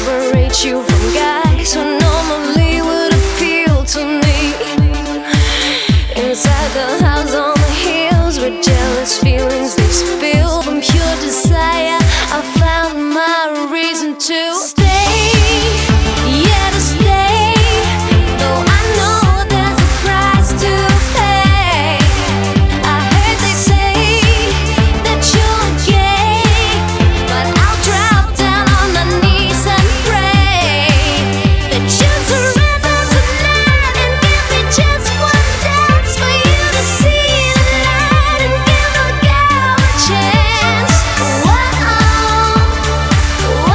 separate you from guys who normally would appeal to me. Inside the house on the hills, with jealous feelings they spill. From pure desire, I found my reason to stay. Yeah, to stay. Though I know there's a price to pay. I heard they say that you're gay, but I'll drop down on my knees and pray that you surrender tonight and give me just one dance for you to see the light and give a girl a chance. Whoa, whoa,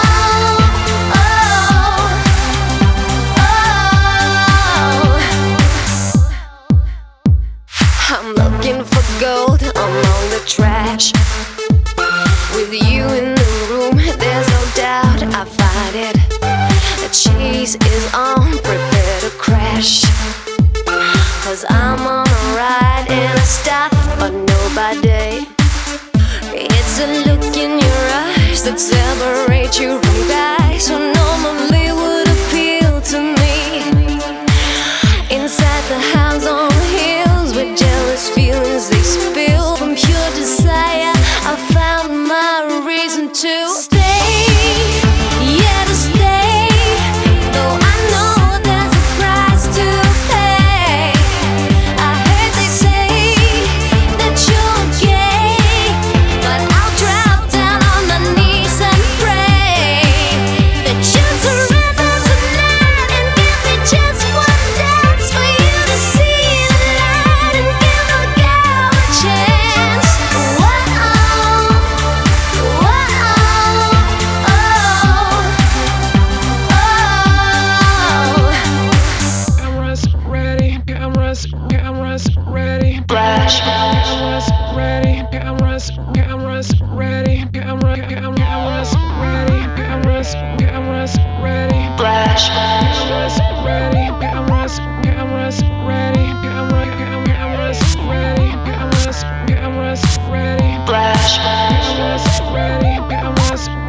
I'm looking for gold among the trash. With you in the room, there's no doubt I find it. The cheese is on, prepare to crash. 'Cause I'm on a ride and I stop for nobody. It's a look in your eyes that separate you from guys who normally would appeal to me. Inside the house on the hills, with jealous feelings they spill. From pure desire, I found my reason to stay. Yeah, to stay. Though I know there's a price to pay. I heard they say that you're gay, but I'll drop down on my knees and pray that you surrender tonight and give me just one dance for you to see the light and give a girl a chance. Whoa, whoa, Cameras ready, cameras ready. Flash. Cameras ready, cameras ready. Cameras ready, cameras ready. Flash. Cameras ready, cameras ready. Cameras ready, cameras ready. Flash. Cameras ready, cameras